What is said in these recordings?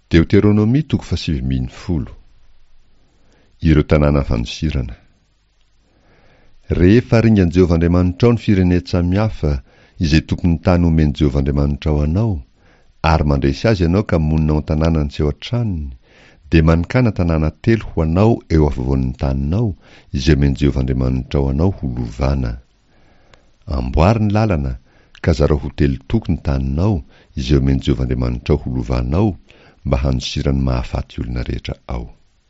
Deuteronomy 7:10. Ireo tanàna fanosirana. Rehefa ringan Jehovah Andriamanitra ao ny firenena samihafa izay tompon'ny tany omeny Jehovah Andriamanitra ao anao, ary mandresy azy ianao ka monina ao an-tanànany sy ao an-tranony, dia manikana tanàna 3 ho anao eo afovoan'ny taninao izay omeny Jehovah Andriamanitra ao anao ho lovana. Amboary ny lalana ka zarao ho telo-toko ny taninao izay omeny Jehovah Andriamanitra ao ho lovanao, mba hanosirany mahafaty olona rehetra ao.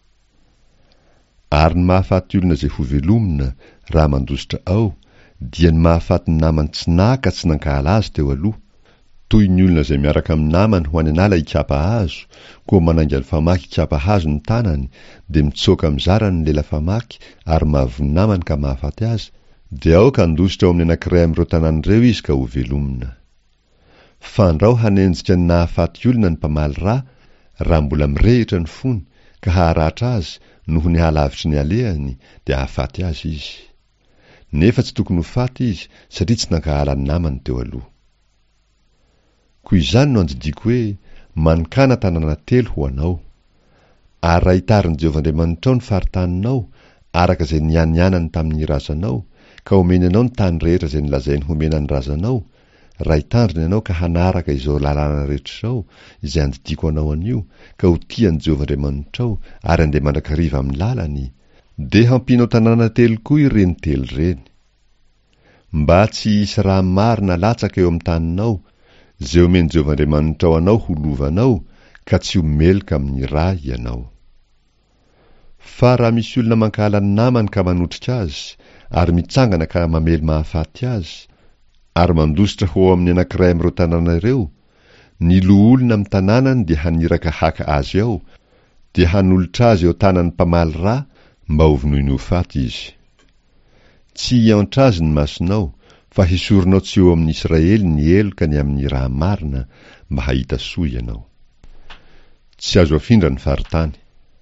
Ary ny mahafaty olona izay ho velomina raha mandositra ao, dia ny mahafaty ny namany tsy naka tsy nankahala azy teo aloha, toy ny olona izay miaraka amin'ny namany ho any anala hikapa hazo, koa manainga ny famaky hikapa hazo ny tanany, dia mitsoaka mizara ny lela famaky ary mahavoy namany ka mahafaty azy, dia ao ka handositra ao amin'ny anankiray amin'ireo tanàn'ireo izy ka ho velomina. Fandrao hanenjika ny nahafaty olona ny mpamaly raha mbola mirehitra ny fony ka haharatra azy noho ny halavitry ny alehany, dia hahafaty azy izy. Nefa tsy tokony ho faty izy satria tsy nankahala ny namany teo aloha. Koa izany no anjidiko hoe manikana tanàna 3 ho anao, ary raha hitarin'i Jehovah Andriamanitra ao ny faritaninao araka izay nianianany tamin'ny razanao, ka omeny anao ny tany rehetra izay nilazainy homena ny razanao, raha hitandrina ianao ka hanaraka izao lalàna rehetra izao izay anjidiko anao anio, ka ho tian'i Jehovah Andriamanitra ao ary andeha mandrakariva amin'ny lalany, dia hampianao tanàna 3 koa ireny 3 ireny. Mba tsy hisy raha marina latsaka eo amin'ny taninao izay omeny Jehovah Andriamanitra ao anao ho lovanao, ka tsy ho meloka amin'ny raha ianao. Fa raha misy olona mankahala ny namany ka manotrika azy, ary mitsangana ka mamely mahafaty azy, ary mandositra ho amin'ny anankiray amin'ireo tanàna ireo, ny loha-olona amin'ny tanànany dia haniraka haka azy ao, dia hanolotra azy eo tanan'ny mpamaly raha mba ho vonoiny ho faty izy. Tsy hiantra azy ny masonao, fa hisoronao tsy eo amin'ny Israely ny eloka ny amin'ny raha marina, mba hahita soa ianao. Tsy azo afindra ny faritany.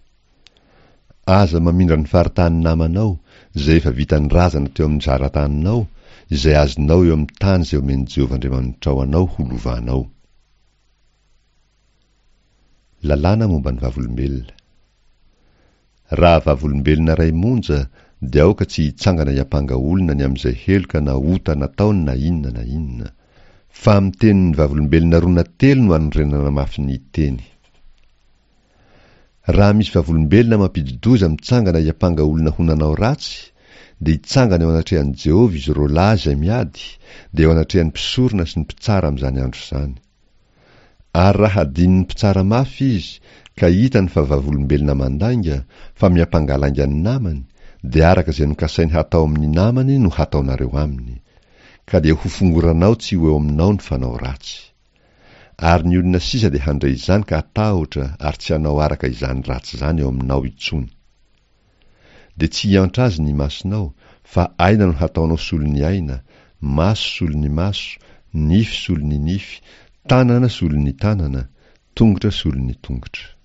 Aza mamindra ny faritany namanao izay efa vitany razana teo amin'ny zara-taninao, izay azonao eo amin'ny tany izay omeny Jehovah Andriamanitra ao anao ho lovanao. Lalàna momba ny vavolombelona. Raha vavolombelona ray monja, dia aoka tsy hitsangana hiampanga olona ny amin'izay heloka na ota nataony na inona, fa amin'ny tenin'ny vavolombelona roa na 3 no anorenana mafy ny teny. Raha misy vavolombelona mampidodoza mitsangana hiampanga olona ho nanao ratsy, dia hitsangana eo anatrehan'i Jehovah izy roa lahy izay miady, dia eo anatrehan'ny mpisorona sy ny mpitsara amin'izany andro izany. Ary raha hadin'ny mpitsara mafy izy, ka hitany fa vavolombelona mandainga, fa miampangalanga ny namany, dia araka izay nokasainy hatao amin'ny namany no hataonareo aminy, ka dia ho fongoranao tsy ho eo aminao ny fanao ratsy. Ary ny olona sisa dia handray izany ka hatahotra ary tsy hanao araka izany ratsy izany eo aminao intsony. Dia tsy hiantra azy ny masonao, fa aina no hataonao solony aina, maso solony maso, nify solony nify, tanana solony tanana, tongotra solony tongotra.